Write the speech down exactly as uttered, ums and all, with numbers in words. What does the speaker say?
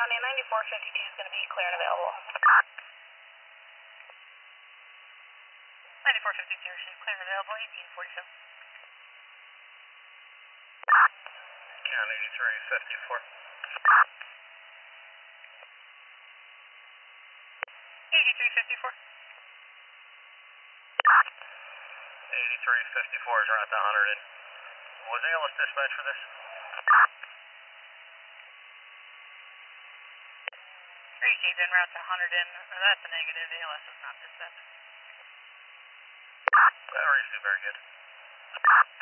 County, ninety-four fifty-two is going to be clear and available. ninety-four fifty-two, she's clear and available, eighteen forty-seven. County eighty-three fifty-four. eighty-three fifty-four. eighty-three fifty-four is around the one hundred in. Was A L S dispatch for this? Hurricane's en route to one hundred in. That's a negative. A L S is not dispatched. Batteries do very good.